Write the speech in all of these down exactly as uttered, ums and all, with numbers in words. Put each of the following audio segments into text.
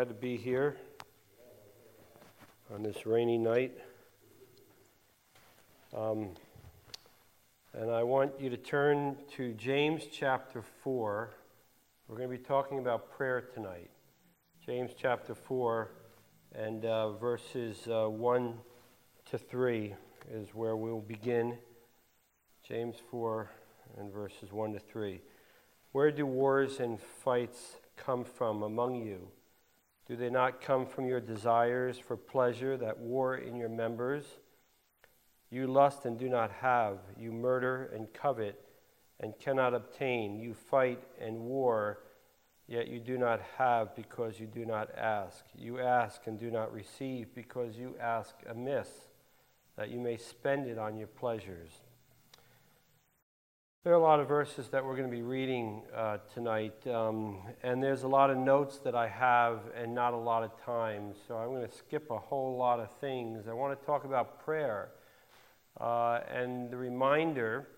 glad to be here on this rainy night. Um, and I want you to turn to James chapter four. We're going to be talking about prayer tonight. James chapter four and uh, verses uh, one to three is where we'll begin. James four and verses one to three. Where do wars and fights come from among you? Do they not come from your desires for pleasure that war in your members? You lust and do not have. You murder and covet and cannot obtain. You fight and war, yet you do not have because you do not ask. You ask and do not receive because you ask amiss, that you may spend it on your pleasures. There are a lot of verses that we're going to be reading uh, tonight, um, and there's a lot of notes that I have and not a lot of time, so I'm going to skip a whole lot of things. I want to talk about prayer uh, and the reminder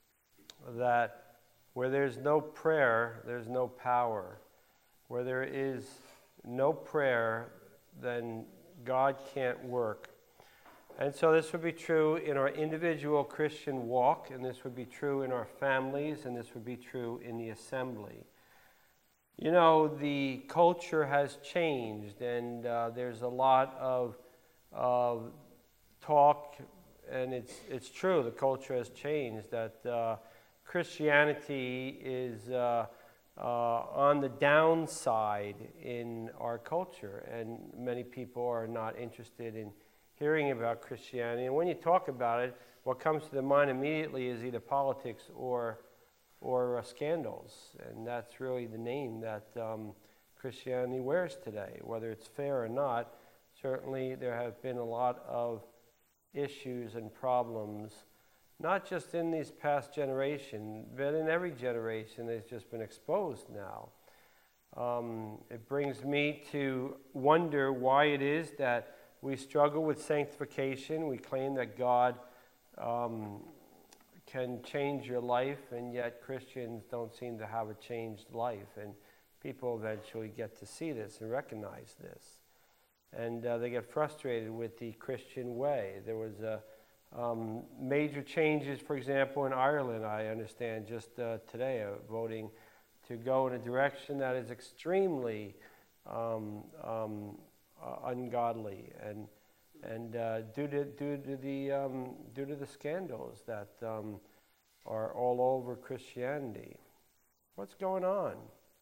that where there's no prayer, there's no power. Where there is no prayer, then God can't work. And so this would be true in our individual Christian walk, and this would be true in our families, and this would be true in the assembly. You know, the culture has changed, and uh, there's a lot of, of talk, and it's, it's true, the culture has changed, that uh, Christianity is uh, uh, on the downside in our culture, and many people are not interested in hearing about Christianity. And when you talk about it, what comes to the mind immediately is either politics or or uh, scandals. And that's really the name that um, Christianity wears today. Whether it's fair or not, certainly there have been a lot of issues and problems, not just in these past generation, but in every generation that's just been exposed now. Um, it brings me to wonder why it is that we struggle with sanctification. We claim that God um, can change your life, and yet Christians don't seem to have a changed life. And people eventually get to see this and recognize this. And uh, they get frustrated with the Christian way. There was a, um, major changes, for example, in Ireland, I understand, just uh, today, uh, voting to go in a direction that is extremely um, um, Uh, ungodly, and and uh, due to due to the um, due to the scandals that um, are all over Christianity. What's going on?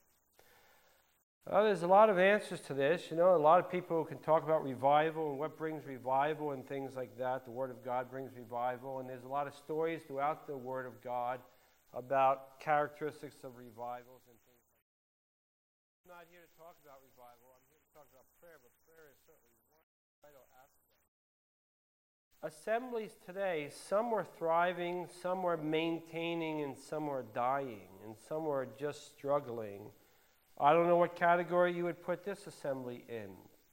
Well, there's a lot of answers to this. You know, a lot of people who can talk about revival and what brings revival and things like that. The Word of God brings revival, and there's a lot of stories throughout the Word of God about characteristics of revivals and things like that. I'm not here to talk about revival. I'm here to talk about prayer, but prayer is certainly one vital aspect. Assemblies today, some were thriving, some were maintaining, and some were dying, and some were just struggling. I don't know what category you would put this assembly in.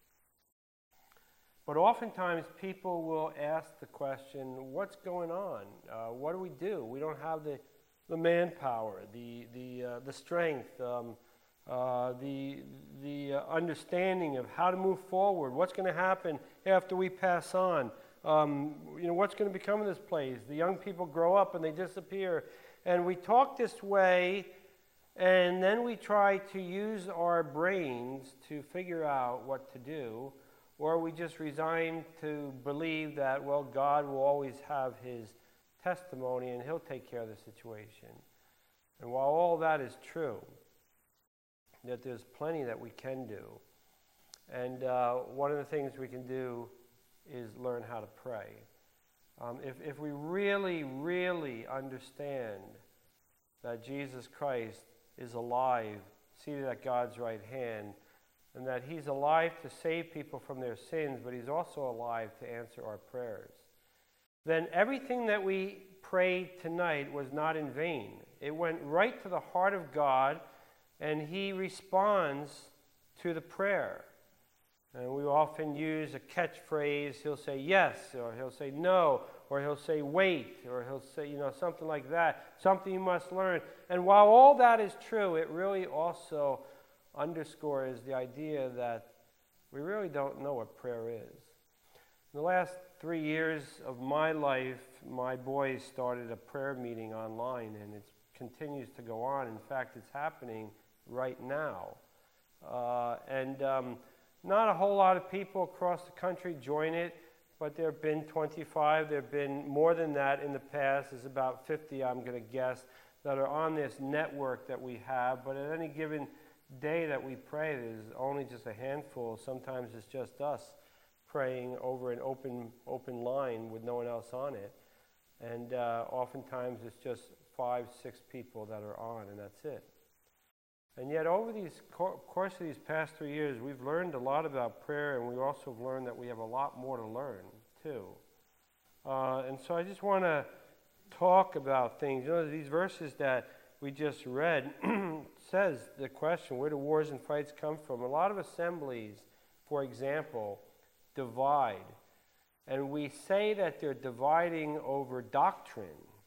But oftentimes people will ask the question, what's going on? Uh, what do we do? We don't have the, the manpower, the, the, uh, the strength, um, Uh, the the uh, understanding of how to move forward, what's going to happen after we pass on, um, you know, what's going to become of this place. The young people grow up and they disappear, and we talk this way, and then we try to use our brains to figure out what to do, or we just resign to believe that, well, God will always have his testimony and he'll take care of the situation. And while all that is true, that there's plenty that we can do. And uh, one of the things we can do is learn how to pray. Um, if, if we really, really understand that Jesus Christ is alive, seated at God's right hand, and that he's alive to save people from their sins, but he's also alive to answer our prayers, then everything that we prayed tonight was not in vain. It went right to the heart of God, and he responds to the prayer. And we often use a catchphrase. He'll say yes, or he'll say no, or he'll say wait, or he'll say, you know, something like that, something you must learn. And while all that is true, it really also underscores the idea that we really don't know what prayer is. In the last three years of my life, my boys started a prayer meeting online, and it continues to go on. In fact, it's happening right now. Uh, and um, not a whole lot of people across the country join it, but there have been twenty-five. There have been more than that in the past. There's about fifty, I'm going to guess, that are on this network that we have. But at any given day that we pray, there's only just a handful. Sometimes it's just us praying over an open open line with no one else on it. And uh, oftentimes it's just five, six people that are on, and that's it. And yet over the co- course of these past three years, we've learned a lot about prayer, and we also have learned that we have a lot more to learn, too. Uh, and so I just want to talk about things. You know, these verses that we just read says the question, where do wars and fights come from? A lot of assemblies, for example, divide. And we say that they're dividing over doctrine,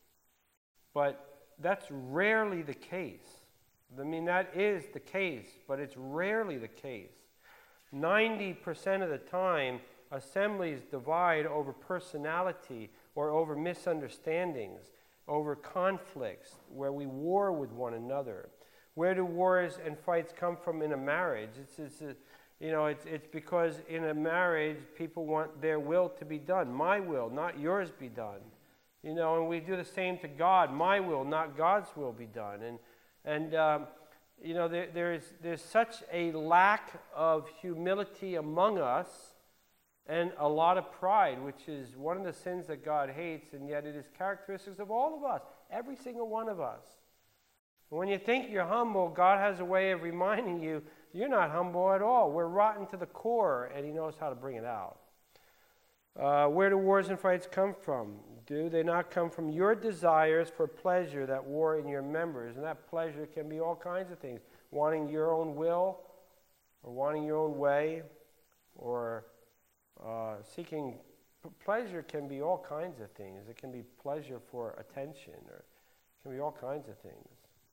but that's rarely the case. I mean, that is the case, but it's rarely the case. ninety percent of the time, assemblies divide over personality or over misunderstandings, over conflicts, where we war with one another. Where do wars and fights come from in a marriage? It's, it's a, you know, it's, it's because in a marriage, people want their will to be done. My will, not yours, be done. You know, and we do the same to God. My will, not God's will, be done. And And, um, you know, there, there's, there's such a lack of humility among us and a lot of pride, which is one of the sins that God hates, and yet it is characteristics of all of us, every single one of us. When you think you're humble, God has a way of reminding you you're not humble at all. We're rotten to the core, and he knows how to bring it out. Uh, where do wars and fights come from? Do they not come from your desires for pleasure that war in your members? And that pleasure can be all kinds of things. Wanting your own will, or wanting your own way, or uh, seeking p- pleasure can be all kinds of things. It can be pleasure for attention, or it can be all kinds of things.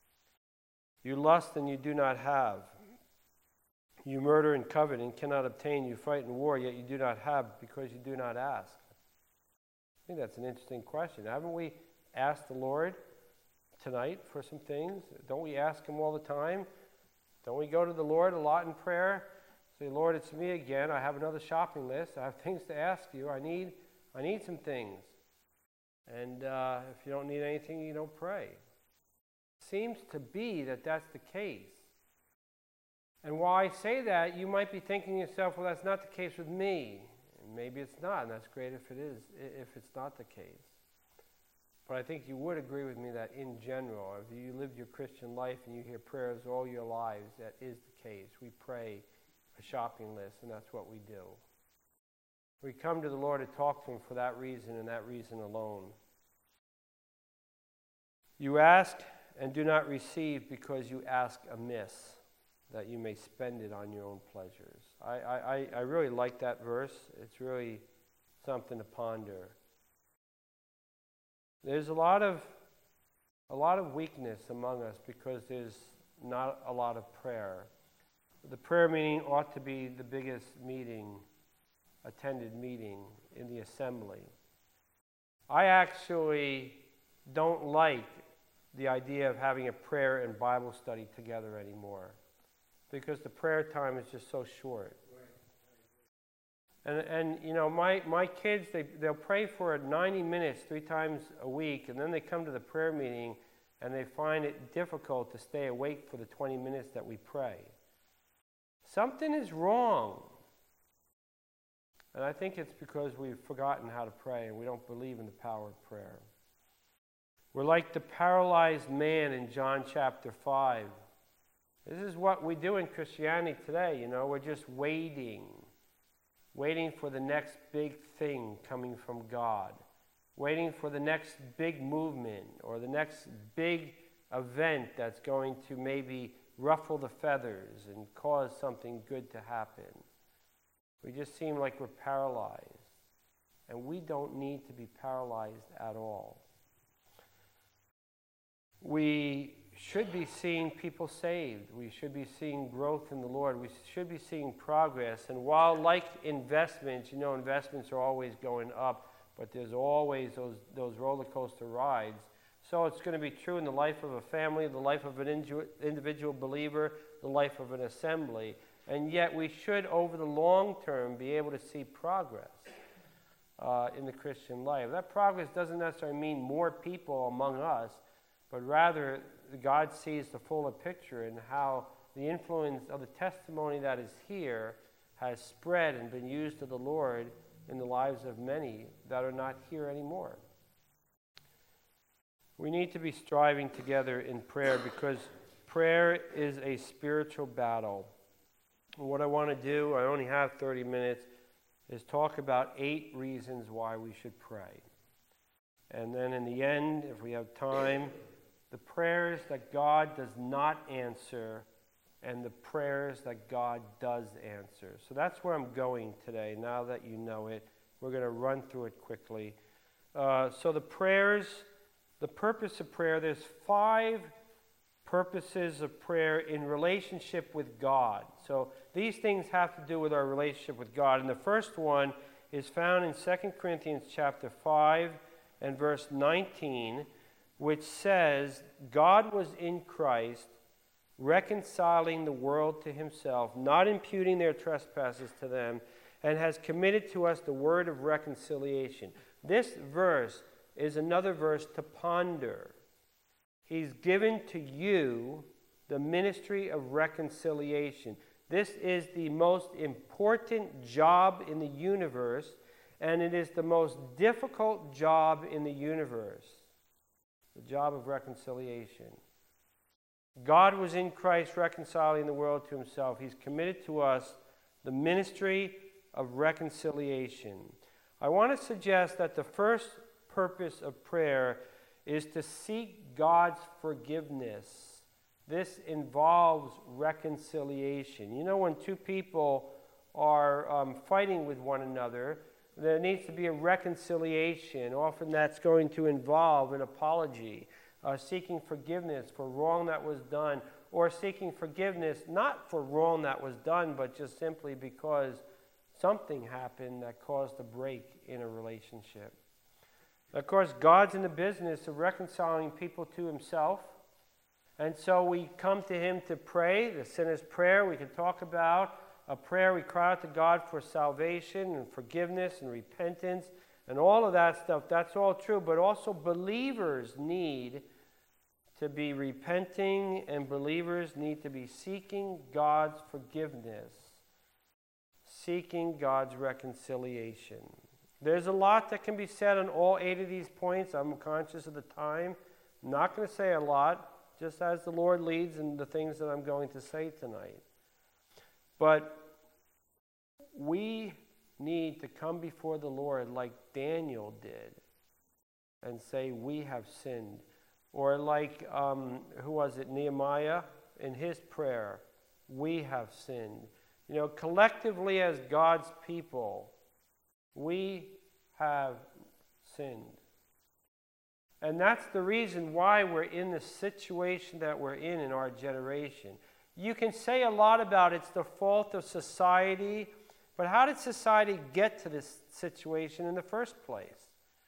You lust and you do not have. You murder and covet and cannot obtain. You fight and war, yet you do not have because you do not ask. I think that's an interesting question. Haven't we asked the Lord tonight for some things? Don't we ask him all the time? Don't we go to the Lord a lot in prayer? Say, Lord, it's me again. I have another shopping list. I have things to ask you. I need, I need some things. And uh, if you don't need anything, you don't pray. Seems to be that that's the case. And while I say that, you might be thinking to yourself, well, that's not the case with me. And maybe it's not, and that's great if it is, if it's not the case. But I think you would agree with me that in general, if you lived your Christian life and you hear prayers all your lives, that is the case. We pray a shopping list, and that's what we do. We come to the Lord to talk to him for that reason and that reason alone. You ask and do not receive because you ask amiss, that you may spend it on your own pleasures. I, I, I really like that verse. It's really something to ponder. There's a lot of a lot of weakness among us because there's not a lot of prayer. The prayer meeting ought to be the biggest meeting, attended meeting in the assembly. I actually don't like the idea of having a prayer and Bible study together anymore, because the prayer time is just so short. And, and you know, my, my kids, they, they'll pray for ninety minutes three times a week, and then they come to the prayer meeting, and they find it difficult to stay awake for the twenty minutes that we pray. Something is wrong. And I think it's because we've forgotten how to pray, and we don't believe in the power of prayer. We're like the paralyzed man in John chapter five. This is what we do in Christianity today, you know. We're just waiting. Waiting for the next big thing coming from God. Waiting for the next big movement or the next big event that's going to maybe ruffle the feathers and cause something good to happen. We just seem like we're paralyzed. And we don't need to be paralyzed at all. We should be seeing people saved. We should be seeing growth in the Lord. We should be seeing progress. And while, like investments, you know, investments are always going up, but there's always those, those roller coaster rides. So it's going to be true in the life of a family, the life of an individual believer, the life of an assembly. And yet we should, over the long term, be able to see progress uh, in the Christian life. That progress doesn't necessarily mean more people among us, but rather God sees the fuller picture and how the influence of the testimony that is here has spread and been used to the Lord in the lives of many that are not here anymore. We need to be striving together in prayer because prayer is a spiritual battle. What I want to do, I only have thirty minutes, is talk about eight reasons why we should pray. And then in the end, if we have time, the prayers that God does not answer and the prayers that God does answer. So that's where I'm going today. Now that you know it, we're going to run through it quickly. Uh, so the prayers, the purpose of prayer, there's five purposes of prayer in relationship with God. So these things have to do with our relationship with God. And the first one is found in Second Corinthians chapter five and verse nineteen, which says, God was in Christ, reconciling the world to himself, not imputing their trespasses to them, and has committed to us the word of reconciliation. This verse is another verse to ponder. He's given to you the ministry of reconciliation. This is the most important job in the universe, and it is the most difficult job in the universe. The job of reconciliation. God was in Christ reconciling the world to himself. He's committed to us the ministry of reconciliation. I want to suggest that the first purpose of prayer is to seek God's forgiveness. This involves reconciliation. You know, when two people are um, fighting with one another, there needs to be a reconciliation. Often that's going to involve an apology, uh, seeking forgiveness for wrong that was done, or seeking forgiveness not for wrong that was done, but just simply because something happened that caused a break in a relationship. Of course, God's in the business of reconciling people to himself. And so we come to him to pray, the sinner's prayer we can talk about. A prayer we cry out to God for salvation and forgiveness and repentance and all of that stuff. That's all true. But also believers need to be repenting and believers need to be seeking God's forgiveness, seeking God's reconciliation. There's a lot that can be said on all eight of these points. I'm conscious of the time. I'm not going to say a lot, just as the Lord leads in the things that I'm going to say tonight. But we need to come before the Lord like Daniel did and say, we have sinned. Or like, um, who was it, Nehemiah, in his prayer, we have sinned. You know, collectively as God's people, we have sinned. And that's the reason why we're in the situation that we're in in our generation. You can say a lot about it's the fault of society, but how did society get to this situation in the first place?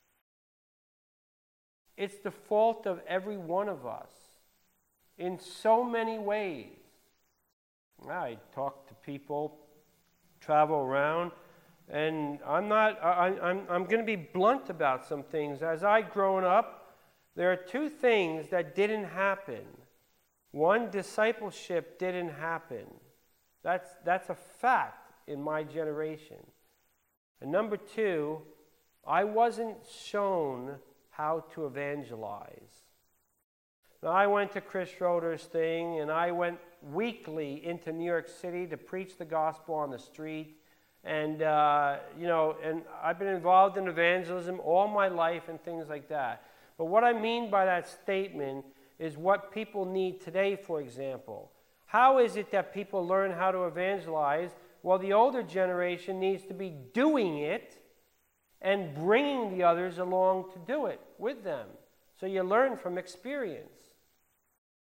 It's the fault of every one of us in so many ways. I talk to people, travel around, and I'm not, I, I'm, I'm going to be blunt about some things. As I grown up, there are two things that didn't happen. One, discipleship didn't happen. That's, that's a fact in my generation. And number two, I wasn't shown how to evangelize. Now, I went to Chris Schroeder's thing, and I went weekly into New York City to preach the gospel on the street. And, uh, you know, and I've been involved in evangelism all my life and things like that. But what I mean by that statement is what people need today, for example. How is it that people learn how to evangelize? Well, the older generation needs to be doing it and bringing the others along to do it with them. So you learn from experience.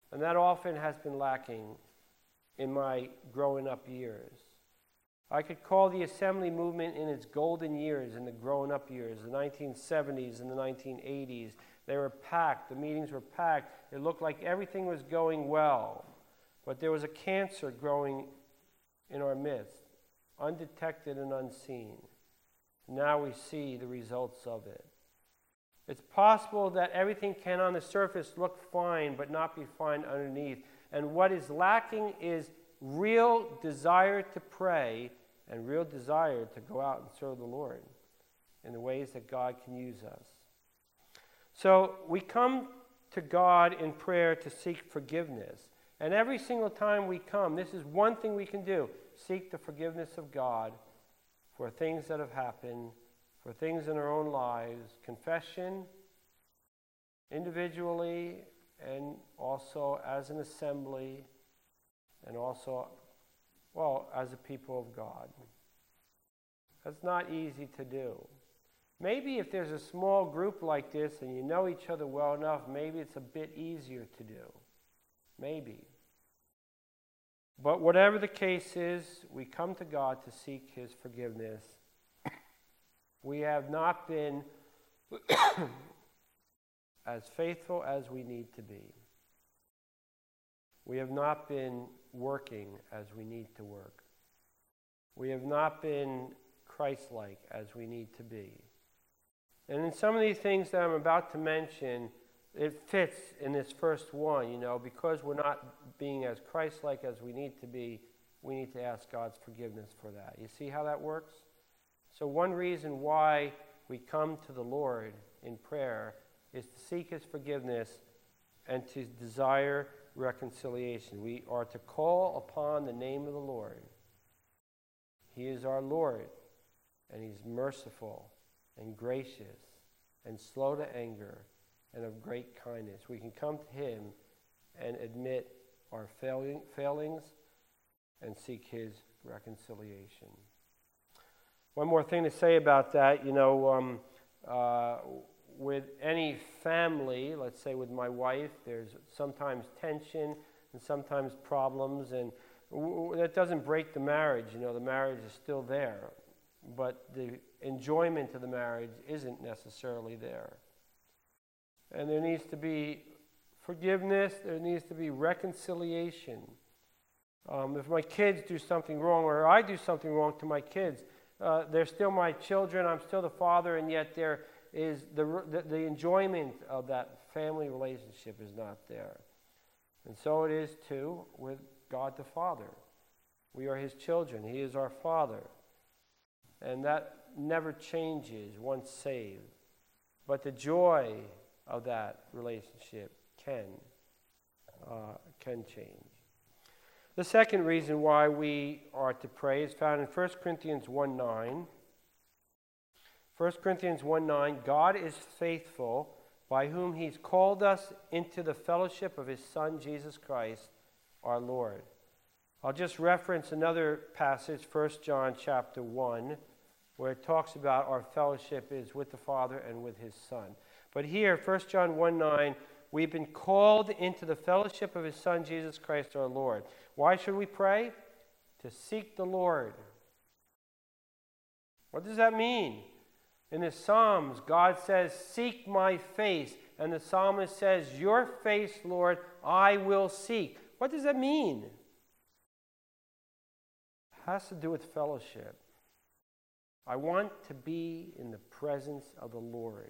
And that often has been lacking in my growing up years. I could call the assembly movement in its golden years, in the growing up years, the nineteen seventies and the nineteen eighties. They were packed. The meetings were packed. It looked like everything was going well. But there was a cancer growing in our midst, undetected and unseen. Now we see the results of it. It's possible that everything can on the surface look fine, but not be fine underneath. And what is lacking is real desire to pray and real desire to go out and serve the Lord in the ways that God can use us. So we come to God in prayer to seek forgiveness. And every single time we come, this is one thing we can do: seek the forgiveness of God for things that have happened, for things in our own lives, confession, individually, and also as an assembly, and also, well, as a people of God. That's not easy to do. Maybe if there's a small group like this and you know each other well enough, maybe it's a bit easier to do. Maybe. But whatever the case is, we come to God to seek His forgiveness. We have not been as faithful as we need to be. We have not been working as we need to work. We have not been Christ-like as we need to be. And in some of these things that I'm about to mention, it fits in this first one, you know, because we're not being as Christ-like as we need to be, we need to ask God's forgiveness for that. You see how that works? So one reason why we come to the Lord in prayer is to seek His forgiveness and to desire reconciliation. We are to call upon the name of the Lord. He is our Lord, and He's merciful and gracious and slow to anger and of great kindness. We can come to Him and admit our failing, failings and seek His reconciliation. One more thing to say about that, you know, um, uh, with any family, let's say with my wife, there's sometimes tension and sometimes problems, and w- w- that doesn't break the marriage. You know, the marriage is still there, but the enjoyment of the marriage isn't necessarily there. And there needs to be forgiveness, there needs to be reconciliation. Um, if my kids do something wrong, or I do something wrong to my kids, uh, they're still my children, I'm still the father, and yet there is the, the the enjoyment of that family relationship is not there. And so it is too with God the Father. We are His children. He is our Father. And that never changes once saved. But the joy of that relationship can, uh, can change. The second reason why we are to pray is found in First Corinthians one nine. First Corinthians one nine, God is faithful, by whom He's called us into the fellowship of His Son, Jesus Christ, our Lord. I'll just reference another passage, First John chapter one, where it talks about our fellowship is with the Father and with His Son. But here, First John one nine, we've been called into the fellowship of His Son, Jesus Christ, our Lord. Why should we pray? To seek the Lord. What does that mean? In the Psalms, God says, seek my face. And the psalmist says, your face, Lord, I will seek. What does that mean? It has to do with fellowship. I want to be in the presence of the Lord.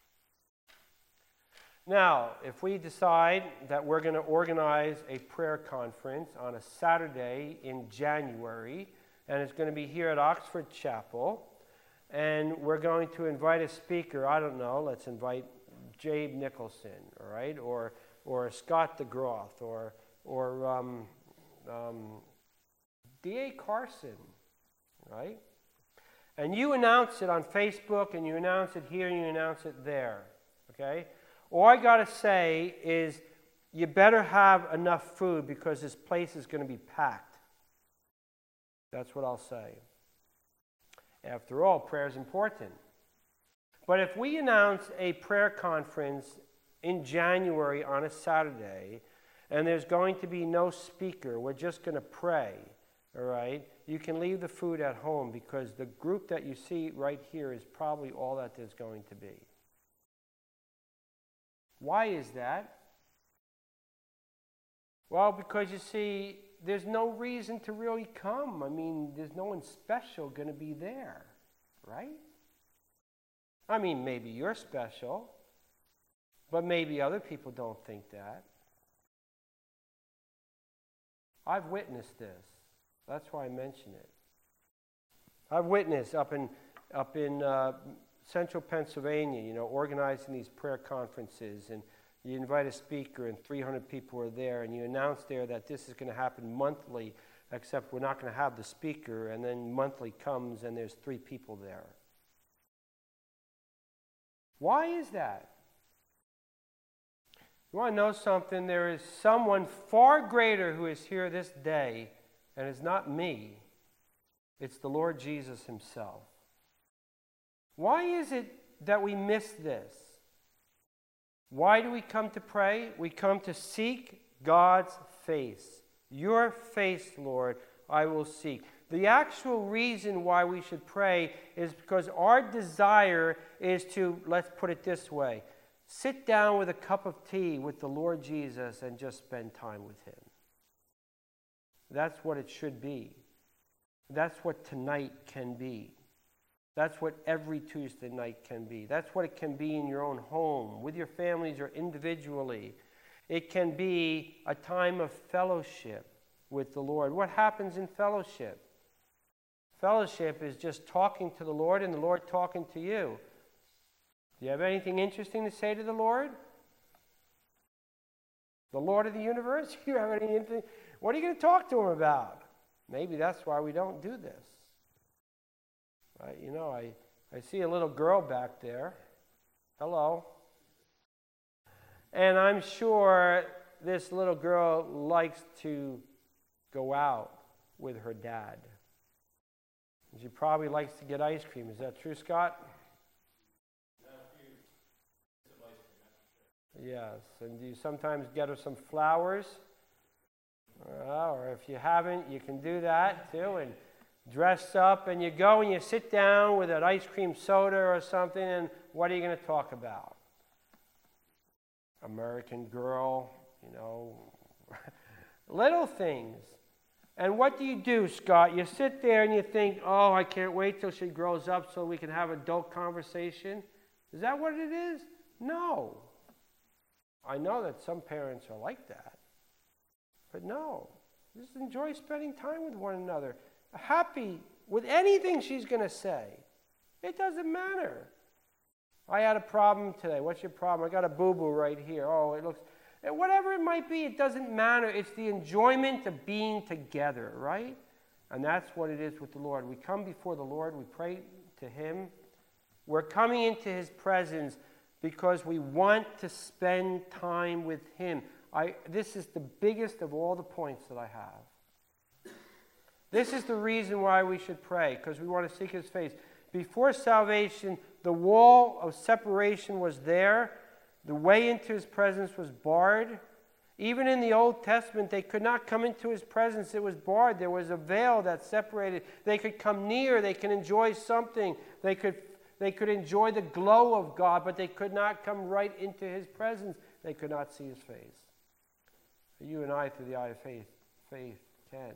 Now, if we decide that we're going to organize a prayer conference on a Saturday in January, and it's going to be here at Oxford Chapel, and we're going to invite a speaker, I don't know, let's invite Jabe Nicholson, all right, or or Scott DeGroth, or or um, um, D A Carson, right? And you announce it on Facebook, and you announce it here, and you announce it there, okay? All I got to say is you better have enough food because this place is going to be packed. That's what I'll say. After all, prayer is important. But if we announce a prayer conference in January on a Saturday, And there's going to be no speaker. We're just going to pray, all right? You can leave the food at home because the group that you see right here is probably all that there's going to be. Why is that? Well, because you see, there's no reason to really come. I mean, there's no one special going to be there, right? I mean, maybe you're special, but maybe other people don't think that. I've witnessed this. That's why I mention it. I've witnessed up in up in uh, central Pennsylvania, you know, organizing these prayer conferences, and you invite a speaker and three hundred people are there, and you announce there that this is going to happen monthly, except we're not going to have the speaker, and then monthly comes and there's three people there. Why is that? You want to know something? There is someone far greater who is here this day, and it's not me. It's the Lord Jesus himself. Why is it that we miss this? Why do we come to pray? We come to seek God's face. Your face, Lord, I will seek. The actual reason why we should pray is because our desire is to, let's put it this way, sit down with a cup of tea with the Lord Jesus and just spend time with him. That's what it should be. That's what tonight can be. That's what every Tuesday night can be. That's what it can be in your own home, with your families or individually. It can be a time of fellowship with the Lord. What happens in fellowship? Fellowship is just talking to the Lord and the Lord talking to you. Do you have anything interesting to say to the Lord? The Lord of the universe? You have anything? What are you going to talk to him about? Maybe that's why we don't do this. Right? You know, I, I see a little girl back there. Hello. And I'm sure this little girl likes to go out with her dad. She probably likes to get ice cream. Is that true, Scott? Yes. And do you sometimes get her some flowers? Uh, or if you haven't, you can do that too. And dress up, and you go and you sit down with an ice cream soda or something, and what are you going to talk about? American Girl, you know, little things. And what do you do, Scott? You sit there and you think, oh, I can't wait till she grows up so we can have adult conversation. Is that what it is? No. I know that some parents are like that. But no. Just enjoy spending time with one another. Happy with anything she's going to say. It doesn't matter. I had a problem today. What's your problem? I got a boo-boo right here. Oh, it looks... Whatever it might be, it doesn't matter. It's the enjoyment of being together, right? And that's what it is with the Lord. We come before the Lord. We pray to him. We're coming into his presence because we want to spend time with him. I, this is the biggest of all the points that I have. This is the reason why we should pray, because we want to seek his face. Before salvation, the wall of separation was there. The way into his presence was barred. Even in the Old Testament, they could not come into his presence. It was barred. There was a veil that separated. They could come near. They could enjoy something. They could, they could enjoy the glow of God, but they could not come right into his presence. They could not see his face. You and I, through the eye of faith, faith can.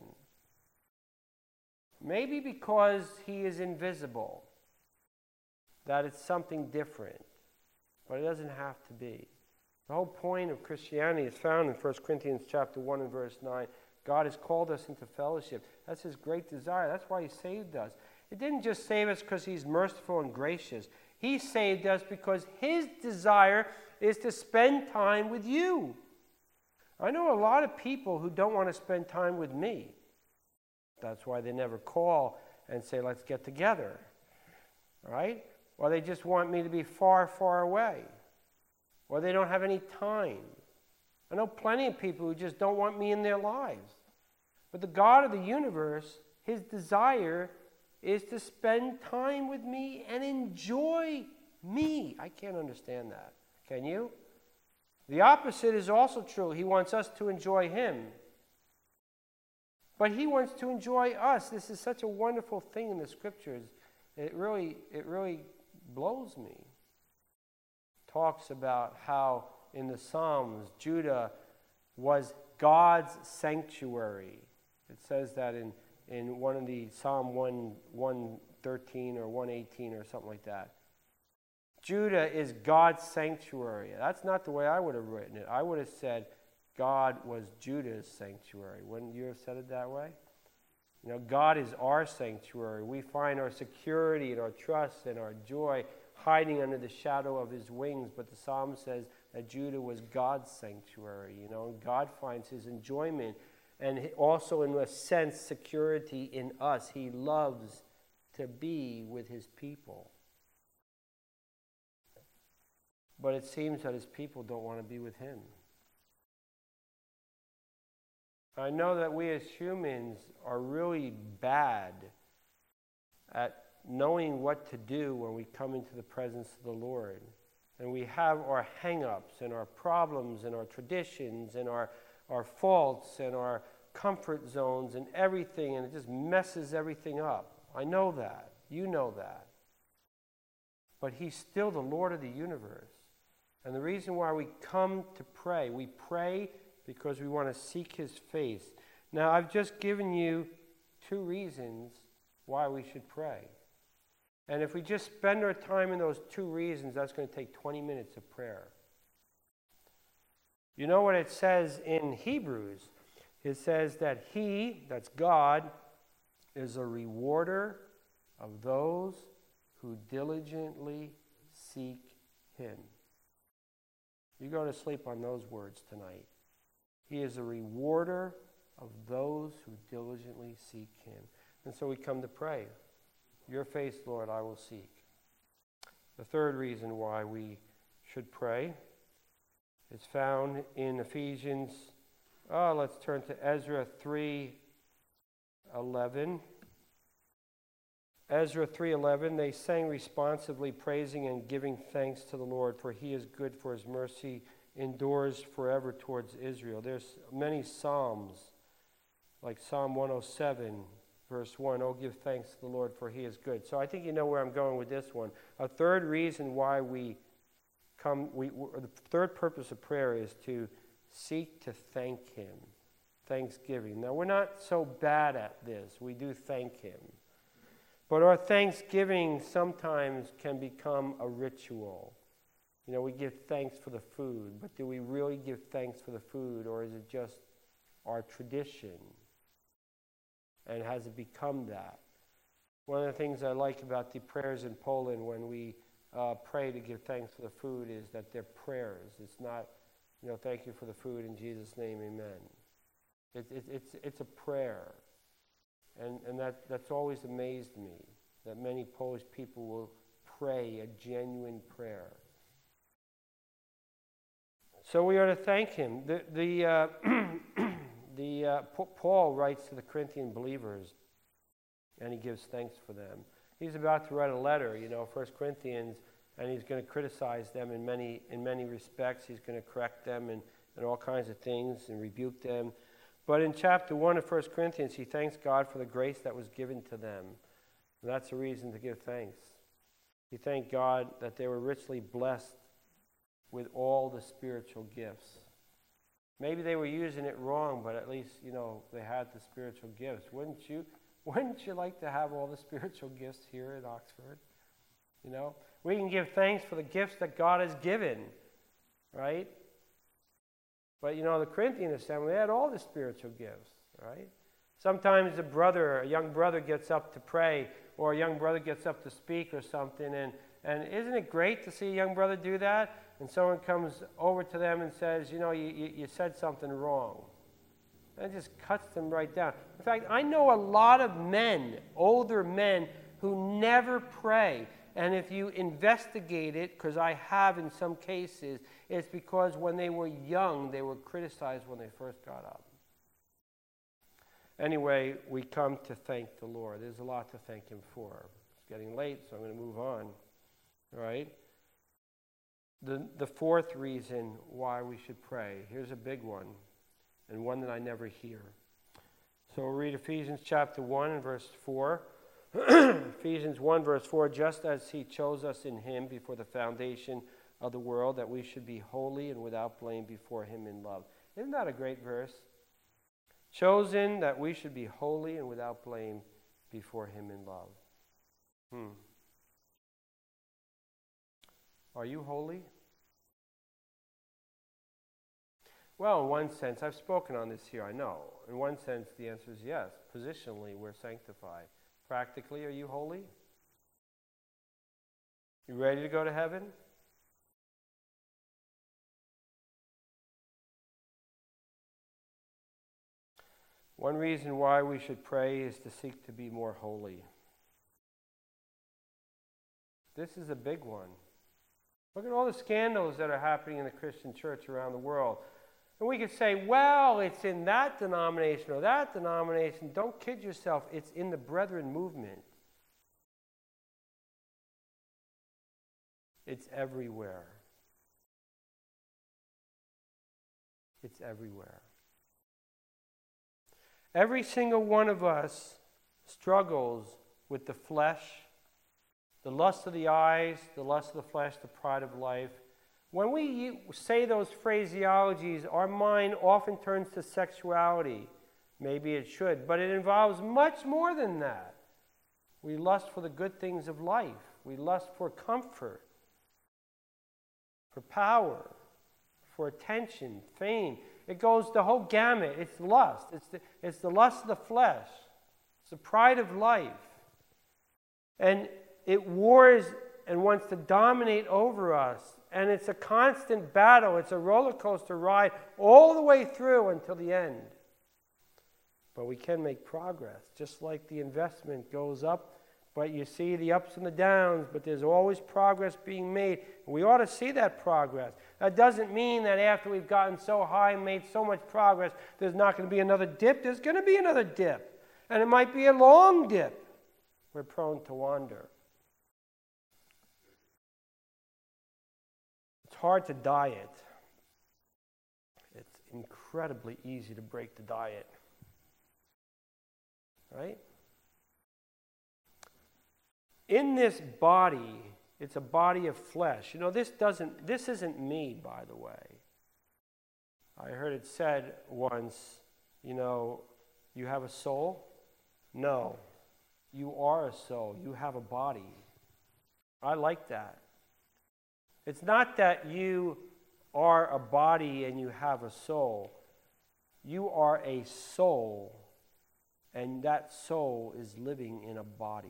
Maybe because he is invisible, that it's something different. But it doesn't have to be. The whole point of Christianity is found in First Corinthians chapter one and verse nine. God has called us into fellowship. That's his great desire. That's why he saved us. It didn't just save us because he's merciful and gracious. He saved us because his desire is to spend time with you. I know a lot of people who don't want to spend time with me. That's why they never call and say, let's get together. All right? Or they just want me to be far, far away. Or they don't have any time. I know plenty of people who just don't want me in their lives. But the God of the universe, his desire is to spend time with me and enjoy me. I can't understand that. Can you? The opposite is also true. He wants us to enjoy him. But he wants to enjoy us. This is such a wonderful thing in the scriptures. It really, it really blows me. Talks about how in the Psalms, Judah was God's sanctuary. It says that in, in one of the Psalm one thirteen or one eighteen or something like that. Judah is God's sanctuary. That's not the way I would have written it. I would have said God was Judah's sanctuary. Wouldn't you have said it that way? You know, God is our sanctuary. We find our security and our trust and our joy hiding under the shadow of his wings. But the Psalm says that Judah was God's sanctuary. You know, and God finds his enjoyment and also, in a sense, security in us. He loves to be with his people. But it seems that his people don't want to be with him. I know that we as humans are really bad at knowing what to do when we come into the presence of the Lord. And we have our hang-ups and our problems and our traditions and our, our faults and our comfort zones and everything, and it just messes everything up. I know that. You know that. But he's still the Lord of the universe. And the reason why we come to pray, we pray because we want to seek his face. Now, I've just given you two reasons why we should pray. And if we just spend our time in those two reasons, that's going to take twenty minutes of prayer. You know what it says in Hebrews? It says that he, that's God, is a rewarder of those who diligently seek him. You go to sleep on those words tonight. He is a rewarder of those who diligently seek him. And so we come to pray. Your face, Lord, I will seek. The third reason why we should pray is found in Ephesians. Oh, let's turn to Ezra three eleven. Ezra three eleven, they sang responsively, praising and giving thanks to the Lord, for he is good, for his mercy endures forever towards Israel. There's many psalms, like Psalm one oh seven, verse one, oh, give thanks to the Lord, for he is good. So I think you know where I'm going with this one. A third reason why we come, we, the third purpose of prayer is to seek to thank him. Thanksgiving. Now, we're not so bad at this. We do thank him. But our thanksgiving sometimes can become a ritual. You know, we give thanks for the food, but do we really give thanks for the food, or is it just our tradition? And has it become that? One of the things I like about the prayers in Poland when we uh, pray to give thanks for the food is that they're prayers. It's not, you know, thank you for the food in Jesus' name, amen. It, it, it's, it's a prayer. And, and that, that's always amazed me, that many Polish people will pray a genuine prayer. So we are to thank him. The, the, uh, the, uh, Paul writes to the Corinthian believers, and he gives thanks for them. He's about to write a letter, you know, First Corinthians, and he's going to criticize them in many, in many respects. He's going to correct them and, and all kinds of things and rebuke them. But in chapter one of First Corinthians, he thanks God for the grace that was given to them. And that's a reason to give thanks. He thanked God that they were richly blessed with all the spiritual gifts. Maybe they were using it wrong, but at least, you know, they had the spiritual gifts. Wouldn't you, wouldn't you like to have all the spiritual gifts here at Oxford? You know, we can give thanks for the gifts that God has given, right? But, you know, the Corinthian assembly, they had all the spiritual gifts, right? Sometimes a brother, a young brother gets up to pray, or a young brother gets up to speak or something, and, and isn't it great to see a young brother do that? And someone comes over to them and says, you know, you, you, you said something wrong. And it just cuts them right down. In fact, I know a lot of men, older men, who never pray. And if you investigate it, because I have in some cases, it's because when they were young, they were criticized when they first got up. Anyway, we come to thank the Lord. There's a lot to thank him for. It's getting late, so I'm going to move on. All right? The, the fourth reason why we should pray. Here's a big one, and one that I never hear. So we'll read Ephesians chapter one and verse four. Ephesians one verse four, just as he chose us in him before the foundation of the world, that we should be holy and without blame before him in love. Isn't that a great verse? Chosen that we should be holy and without blame before him in love. Hmm. Are you holy? Well, in one sense, I've spoken on this here, I know. In one sense, the answer is yes. Positionally, we're sanctified. Practically, are you holy? You ready to go to heaven? One reason why we should pray is to seek to be more holy. This is a big one. Look at all the scandals that are happening in the Christian church around the world. And we could say, well, it's in that denomination or that denomination. Don't kid yourself. It's in the Brethren movement. It's everywhere. It's everywhere. Every single one of us struggles with the flesh, the lust of the eyes, the lust of the flesh, the pride of life. When we say those phraseologies, our mind often turns to sexuality. Maybe it should, but it involves much more than that. We lust for the good things of life. We lust for comfort, for power, for attention, fame. It goes the whole gamut. It's lust. It's the, it's the lust of the flesh. It's the pride of life. And it wars and wants to dominate over us. And it's a constant battle. It's a roller coaster ride all the way through until the end. But we can make progress, just like the investment goes up. But you see the ups and the downs, but there's always progress being made. We ought to see that progress. That doesn't mean that after we've gotten so high and made so much progress, there's not going to be another dip. There's going to be another dip. And it might be a long dip. We're prone to wander. It's hard to diet. It's incredibly easy to break the diet. Right? In this body, it's a body of flesh. You know, this doesn't, this isn't me, by the way. I heard it said once, you know, you have a soul? No. You are a soul. You have a body. I like that. It's not that you are a body and you have a soul. You are a soul, and that soul is living in a body.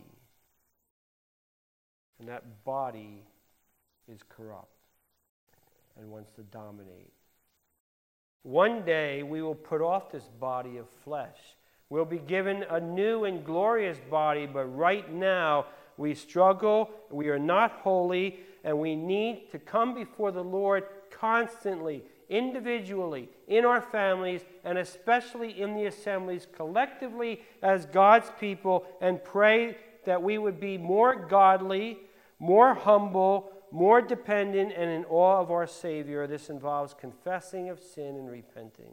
And that body is corrupt and wants to dominate. One day we will put off this body of flesh. We'll be given a new and glorious body, but right now we struggle, we are not holy, and we need to come before the Lord constantly, individually, in our families, and especially in the assemblies, collectively as God's people, and pray that we would be more godly, more humble, more dependent, and in awe of our Savior. This involves confessing of sin and repenting.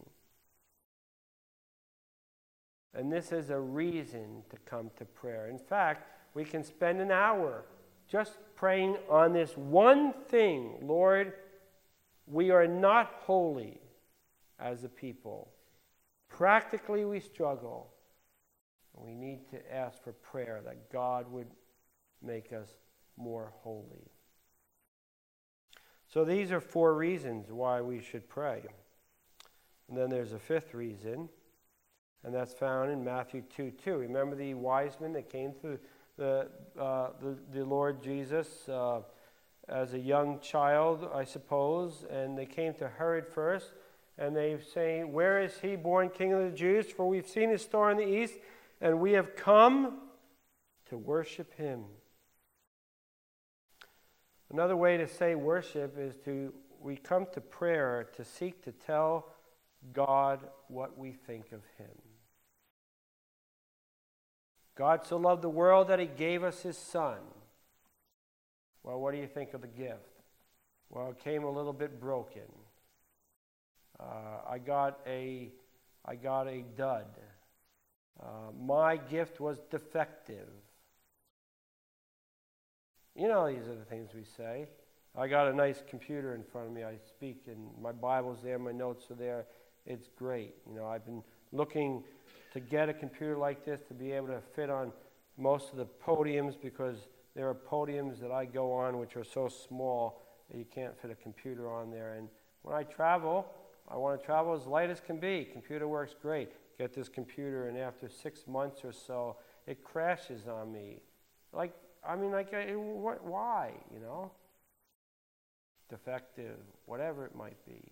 And this is a reason to come to prayer. In fact, we can spend an hour just praying on this one thing. Lord, we are not holy as a people. Practically, we struggle. We need to ask for prayer that God would make us more holy. So these are four reasons why we should pray. And then there's a fifth reason, and that's found in Matthew two two. Remember the wise men that came to the, uh, the, the Lord Jesus uh, as a young child, I suppose, and they came to Herod first, and they say, "Where is he born King of the Jews? For we've seen his star in the east, and we have come to worship him." Another way to say worship is to, we come to prayer to seek to tell God what we think of him. God so loved the world that he gave us his Son. Well, what do you think of the gift? Well, it came a little bit broken. Uh, I got a, I got a dud. Uh, my gift was defective. You know, these are the things we say. I got a nice computer in front of me. I speak, and my Bible's there, my notes are there. It's great. You know, I've been looking to get a computer like this to be able to fit on most of the podiums, because there are podiums that I go on which are so small that you can't fit a computer on there. And when I travel, I want to travel as light as can be. Computer works great. Get this computer, and after six months or so, it crashes on me. Like, I mean, like, it, what, why, you know? Defective, whatever it might be.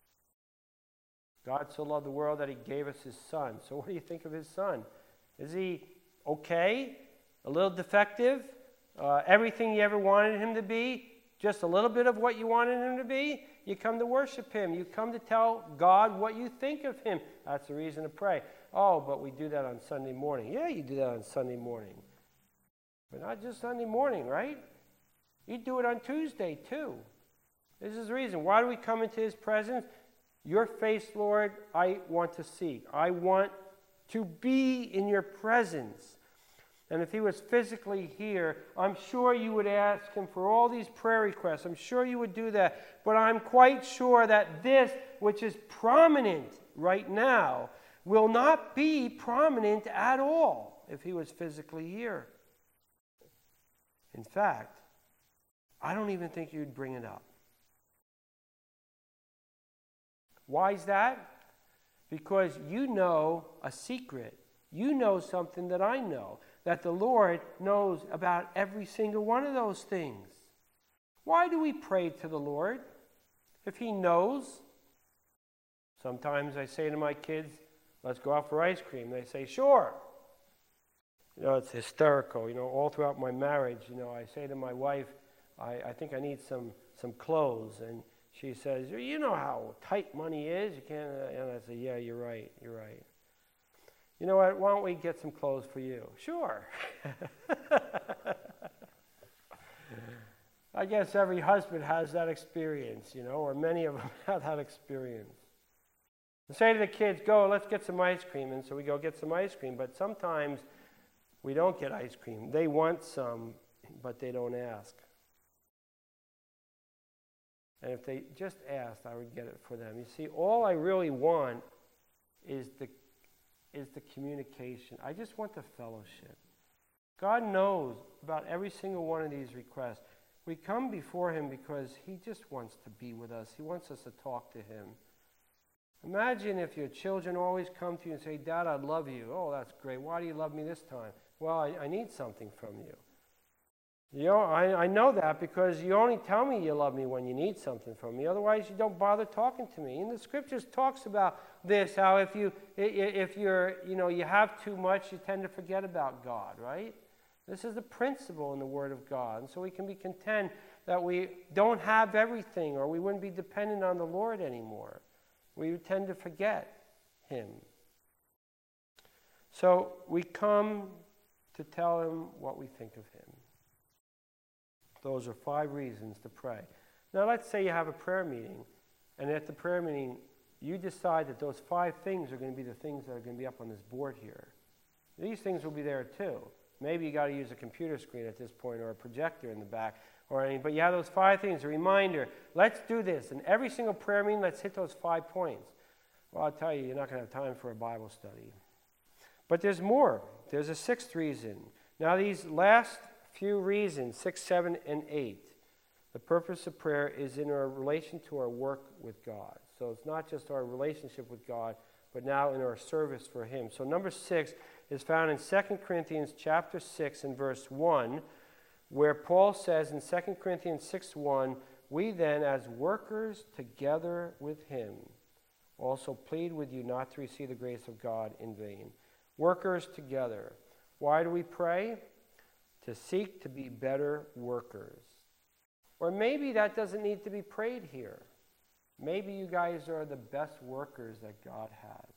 God so loved the world that he gave us his son. So what do you think of his son? Is he okay? A little defective? Uh, everything you ever wanted him to be? Just a little bit of what you wanted him to be? You come to worship him. You come to tell God what you think of him. That's the reason to pray. Oh, but we do that on Sunday morning. Yeah, you do that on Sunday morning. But not just Sunday morning, right? You do it on Tuesday, too. This is the reason. Why do we come into his presence? Your face, Lord, I want to see. I want to be in your presence. And if he was physically here, I'm sure you would ask him for all these prayer requests. I'm sure you would do that. But I'm quite sure that this, which is prominent right now, will not be prominent at all if he was physically here. In fact, I don't even think you'd bring it up. Why is that? Because you know a secret. You know something that I know, that the Lord knows about every single one of those things. Why do we pray to the Lord if he knows? Sometimes I say to my kids, let's go out for ice cream. They say, sure. You know, it's hysterical. You know, all throughout my marriage, you know, I say to my wife, I, I think I need some, some clothes. And she says, you know how tight money is. You can't. And I say, yeah, you're right. You're right. You know what? Why don't we get some clothes for you? Sure. I guess every husband has that experience, you know, or many of them have that experience. I say to the kids, go, let's get some ice cream. And so we go get some ice cream. But sometimes we don't get ice cream. They want some, but they don't ask. And if they just asked, I would get it for them. You see, all I really want is the is the communication. I just want the fellowship. God knows about every single one of these requests. We come before him because he just wants to be with us. He wants us to talk to him. Imagine if your children always come to you and say, Dad, I love you. Oh, that's great. Why do you love me this time? Well, I, I need something from you. You know, I, I know that because you only tell me you love me when you need something from me. Otherwise, you don't bother talking to me. And the scriptures talks about this, how if you if you're you know you have too much, you tend to forget about God, right? This is the principle in the Word of God, and so we can be content that we don't have everything, or we wouldn't be dependent on the Lord anymore. We would tend to forget him. So we come to tell him what we think of him. Those are five reasons to pray. Now, let's say you have a prayer meeting, and at the prayer meeting, you decide that those five things are going to be the things that are going to be up on this board here. These things will be there too. Maybe you got to use a computer screen at this point, or a projector in the back, or anything. But you have those five things. A reminder: let's do this. And every single prayer meeting, let's hit those five points. Well, I'll tell you, you're not going to have time for a Bible study. But there's more. There's a sixth reason. Now, these last few reasons, six, seven, and eight, the purpose of prayer is in our relation to our work with God. So it's not just our relationship with God, but now in our service for him. So number six is found in Second Corinthians chapter six and verse one, where Paul says in Second Corinthians six one, we then as workers together with him also plead with you not to receive the grace of God in vain. Workers together. Why do we pray? To seek to be better workers. Or maybe that doesn't need to be prayed here. Maybe you guys are the best workers that God has.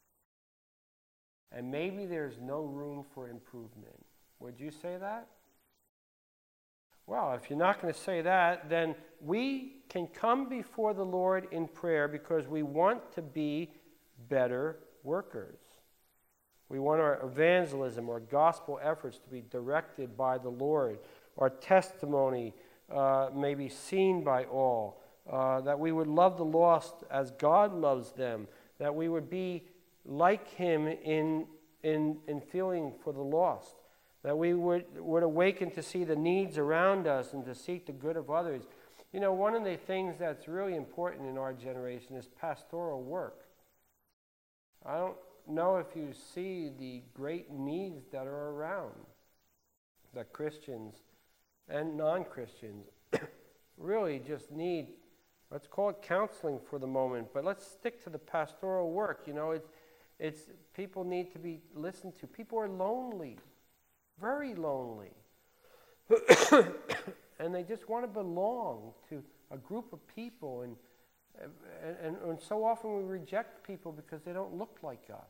And maybe there's no room for improvement. Would you say that? Well, if you're not going to say that, then we can come before the Lord in prayer because we want to be better workers. We want our evangelism, our gospel efforts to be directed by the Lord. Our testimony uh, may be seen by all. Uh, that we would love the lost as God loves them. That we would be like Him in, in, in feeling for the lost. That we would, would awaken to see the needs around us and to seek the good of others. You know, one of the things that's really important in our generation is pastoral work. I don't know if you see the great needs that are around that Christians and non-Christians really just need. Let's call it counseling for the moment, but let's stick to the pastoral work. You know, it's, it's people need to be listened to. People are lonely, very lonely, and they just want to belong to a group of people. And, and and so often we reject people because they don't look like us,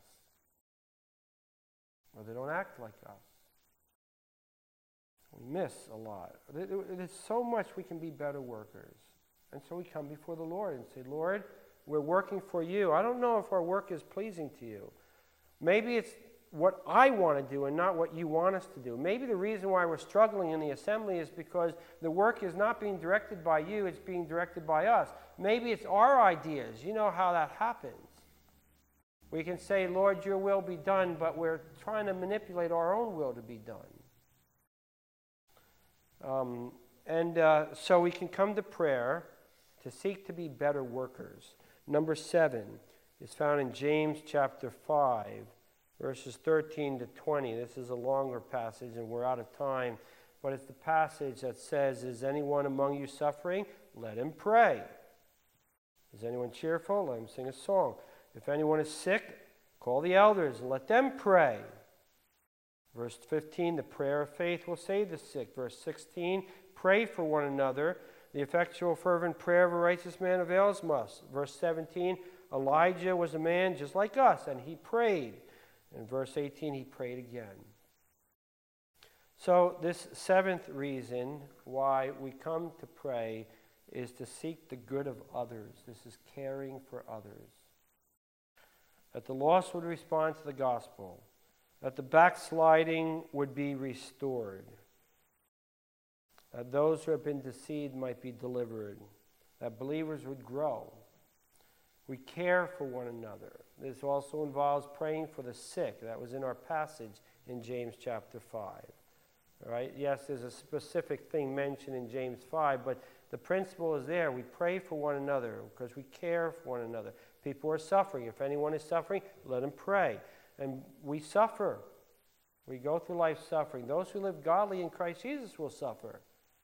or they don't act like us. We miss a lot. There's so much we can be better workers. And so we come before the Lord and say, Lord, we're working for you. I don't know if our work is pleasing to you. Maybe it's what I want to do and not what you want us to do. Maybe the reason why we're struggling in the assembly is because the work is not being directed by you, it's being directed by us. Maybe it's our ideas. You know how that happens. We can say, Lord, your will be done, but we're trying to manipulate our own will to be done. Um, and uh, so we can come to prayer to seek to be better workers. Number seven is found in James chapter five, verses thirteen to twenty. This is a longer passage, and we're out of time. But it's the passage that says, is anyone among you suffering? Let him pray. Is anyone cheerful? Let him sing a song. If anyone is sick, call the elders and let them pray. Verse fifteen, the prayer of faith will save the sick. Verse sixteen, pray for one another. The effectual fervent prayer of a righteous man avails much. Verse seventeen, Elijah was a man just like us, and he prayed. In verse eighteen, he prayed again. So this seventh reason why we come to pray is to seek the good of others. This is caring for others. That the lost would respond to the gospel. That the backsliding would be restored. That those who have been deceived might be delivered. That believers would grow. We care for one another. This also involves praying for the sick. That was in our passage in James chapter five. All right? Yes, there's a specific thing mentioned in James five, but the principle is there. We pray for one another because we care for one another. People are suffering. If anyone is suffering, let them pray. And we suffer. We go through life suffering. Those who live godly in Christ Jesus will suffer.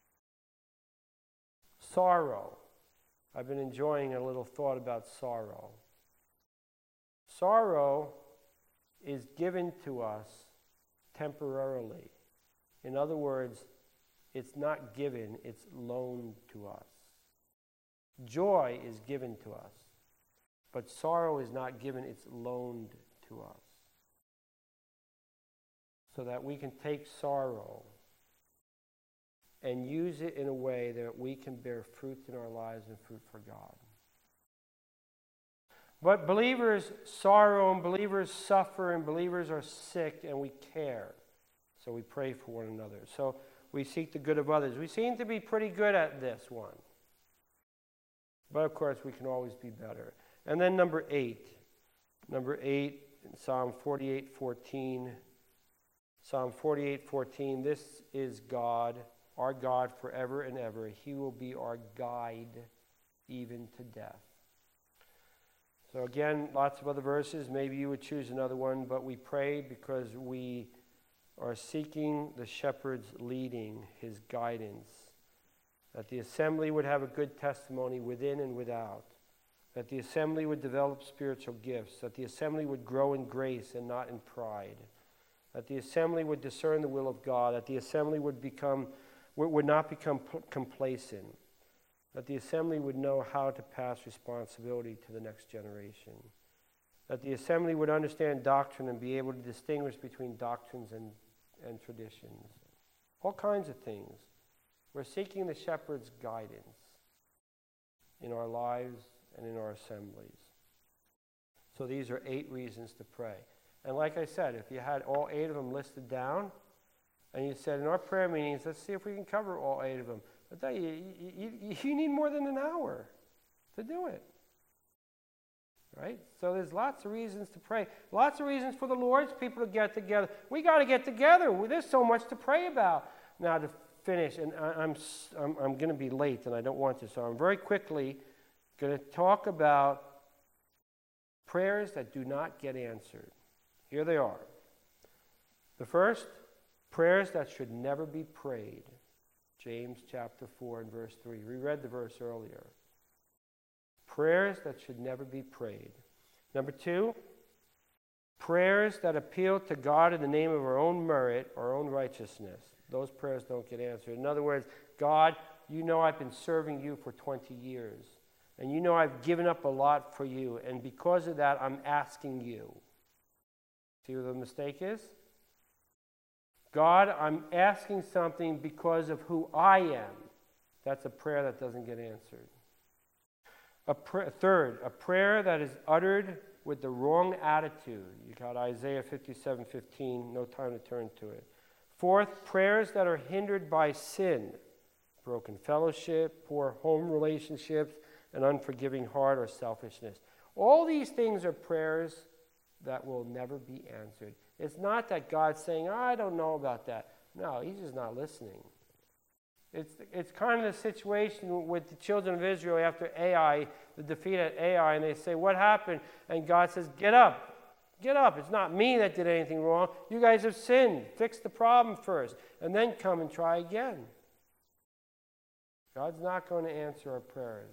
Sorrow. I've been enjoying a little thought about sorrow. Sorrow is given to us temporarily. In other words, it's not given, it's loaned to us. Joy is given to us, but sorrow is not given, it's loaned to us. So that we can take sorrow and use it in a way that we can bear fruit in our lives and fruit for God. But believers sorrow and believers suffer and believers are sick and we care. So we pray for one another. So we seek the good of others. We seem to be pretty good at this one. But of course we can always be better. And then number eight. Number eight in Psalm forty-eight fourteen. Psalm forty-eight fourteen. This is God, our God forever and ever. He will be our guide even to death. So again, lots of other verses. Maybe you would choose another one, but we pray because we are seeking the shepherd's leading, his guidance. That the assembly would have a good testimony within and without. That the assembly would develop spiritual gifts. That the assembly would grow in grace and not in pride. That the assembly would discern the will of God. That the assembly would become, would not become complacent. That the assembly would know how to pass responsibility to the next generation. That the assembly would understand doctrine and be able to distinguish between doctrines and, and traditions. All kinds of things. We're seeking the shepherd's guidance in our lives and in our assemblies. So these are eight reasons to pray. And like I said, if you had all eight of them listed down, and you said, in our prayer meetings, let's see if we can cover all eight of them. I tell you, you, you, you need more than an hour to do it. Right? So there's lots of reasons to pray. Lots of reasons for the Lord's people to get together. We got to get together. There's so much to pray about. Now to finish, and I, I'm, I'm, I'm going to be late, and I don't want to, so I'm very quickly going to talk about prayers that do not get answered. Here they are. The first, prayers that should never be prayed. James chapter four and verse three. We read the verse earlier. Prayers that should never be prayed. Number two, prayers that appeal to God in the name of our own merit, our own righteousness. Those prayers don't get answered. In other words, God, you know I've been serving you for twenty years. And you know I've given up a lot for you. And because of that, I'm asking you. See what the mistake is? God, I'm asking something because of who I am. That's a prayer that doesn't get answered. A pr- third, a prayer that is uttered with the wrong attitude. You got Isaiah fifty-seven fifteen, no time to turn to it. Fourth, prayers that are hindered by sin, broken fellowship, poor home relationships, an unforgiving heart, or selfishness. All these things are prayers that will never be answered. It's not that God's saying, oh, I don't know about that. No, he's just not listening. It's, it's kind of the situation with the children of Israel after Ai, the defeat at Ai, and they say, what happened? And God says, get up. Get up. It's not me that did anything wrong. You guys have sinned. Fix the problem first, and then come and try again. God's not going to answer our prayers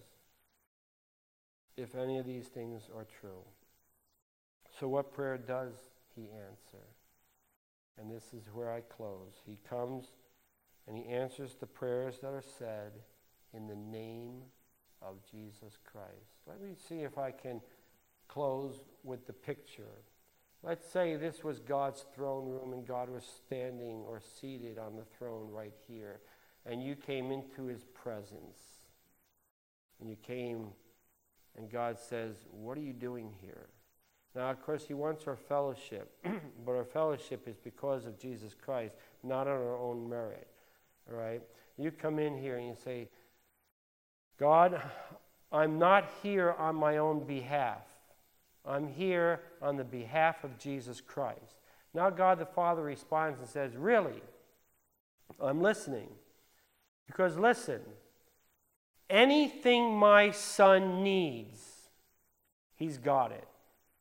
if any of these things are true. So what prayer does he answer? And this is where I close. He comes and he answers the prayers that are said in the name of Jesus Christ. Let me see if I can close with the picture. Let's say this was God's throne room and God was standing or seated on the throne right here. And you came into his presence. And you came and God says, what are you doing here? Now, of course, he wants our fellowship. But our fellowship is because of Jesus Christ, not on our own merit. All right? You come in here and you say, God, I'm not here on my own behalf. I'm here on the behalf of Jesus Christ. Now God the Father responds and says, really? I'm listening. Because listen, anything my son needs, he's got it.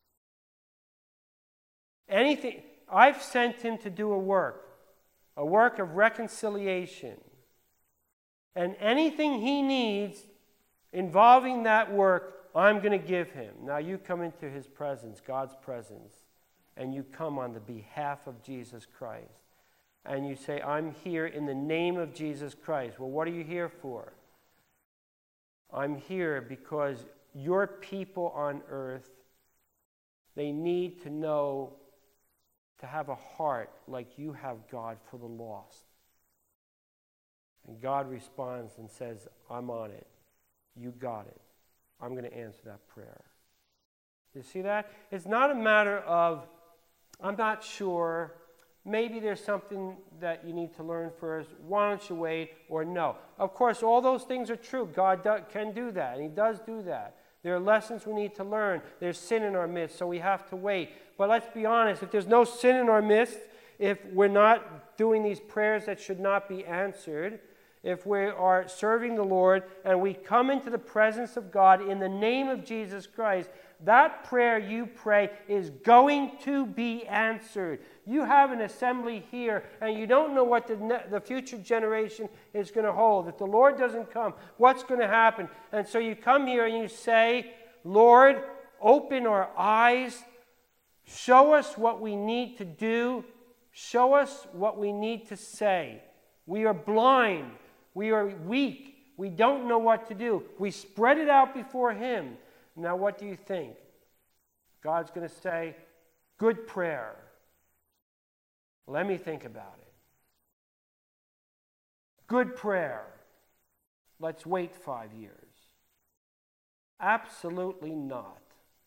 Anything, I've sent him to do a work, a work of reconciliation. And anything he needs involving that work, I'm going to give him. Now you come into his presence, God's presence, and you come on the behalf of Jesus Christ. And you say, I'm here in the name of Jesus Christ. Well, what are you here for? I'm here because your people on earth, they need to know, to have a heart like you have, God, for the lost. And God responds and says, I'm on it. You got it. I'm going to answer that prayer. You see that? It's not a matter of, I'm not sure, maybe there's something that you need to learn first, why don't you wait, or no. Of course, all those things are true. God do, can do that, and he does do that. There are lessons we need to learn. There's sin in our midst, so we have to wait. But let's be honest, if there's no sin in our midst, if we're not doing these prayers that should not be answered, if we are serving the Lord and we come into the presence of God in the name of Jesus Christ, that prayer you pray is going to be answered. You have an assembly here and you don't know what the, ne- the future generation is going to hold. If the Lord doesn't come, what's going to happen? And so you come here and you say, Lord, open our eyes. Show us what we need to do. Show us what we need to say. We are blind. We are weak. We don't know what to do. We spread it out before him. Now, what do you think? God's going to say, good prayer. Let me think about it. good prayer. Let's wait five years. Absolutely not.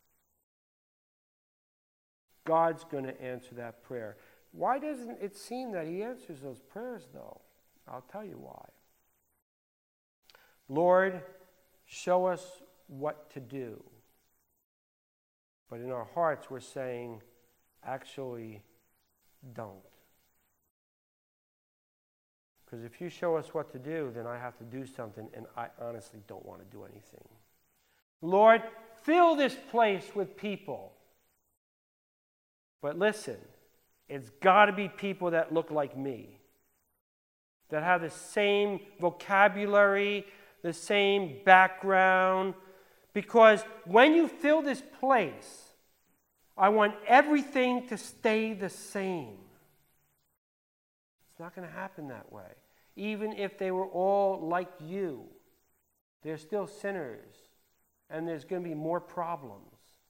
God's going to answer that prayer. Why doesn't it seem that he answers those prayers, though? I'll tell you why. Lord, show us what to do. But in our hearts, we're saying, actually, don't. Because if you show us what to do, then I have to do something, and I honestly don't want to do anything. Lord, fill this place with people. But listen, it's got to be people that look like me, that have the same vocabulary, the same background. Because when you fill this place, I want everything to stay the same. It's not going to happen that way. Even if they were all like you, they're still sinners, and there's going to be more problems.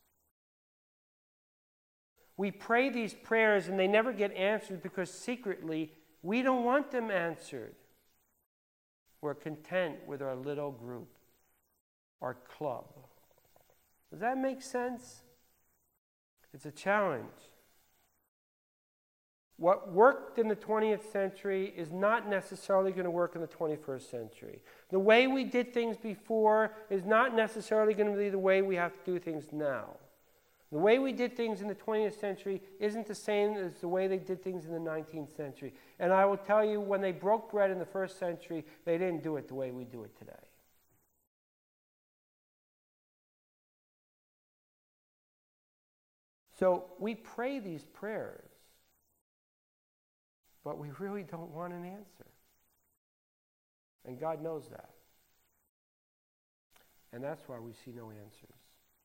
We pray these prayers and they never get answered because secretly we don't want them answered. We're content with our little group, our club. Does that make sense? It's a challenge. What worked in the twentieth century is not necessarily going to work in the twenty-first century. The way we did things before is not necessarily going to be the way we have to do things now. The way we did things in the twentieth century isn't the same as the way they did things in the nineteenth century. And I will tell you, when they broke bread in the first century, they didn't do it the way we do it today. So we pray these prayers, but we really don't want an answer. And God knows that. And that's why we see no answers.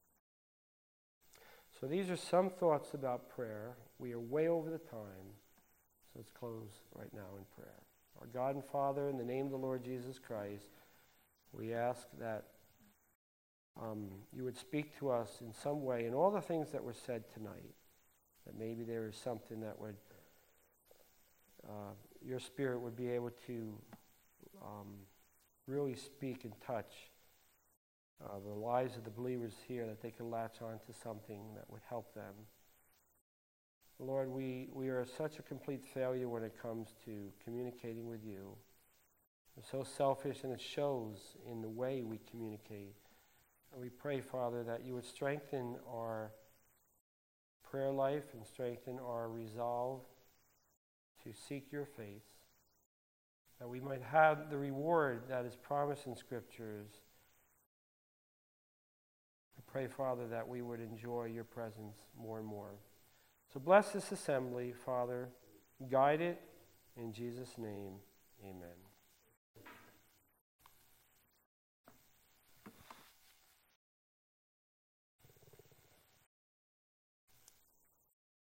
So these are some thoughts about prayer. We are way over the time, so let's close right now in prayer. Our God and Father, in the name of the Lord Jesus Christ, we ask that um, you would speak to us in some way in all the things that were said tonight, that maybe there is something that would, uh, your Spirit would be able to um, really speak and touch Uh, the lives of the believers here, that they can latch on to something that would help them. Lord, we, we are such a complete failure when it comes to communicating with you. We're so selfish, and it shows in the way we communicate. And we pray, Father, that you would strengthen our prayer life and strengthen our resolve to seek your face, that we might have the reward that is promised in Scriptures. Pray, Father, that we would enjoy your presence more and more. So bless this assembly, Father. Guide it. In Jesus' name, amen.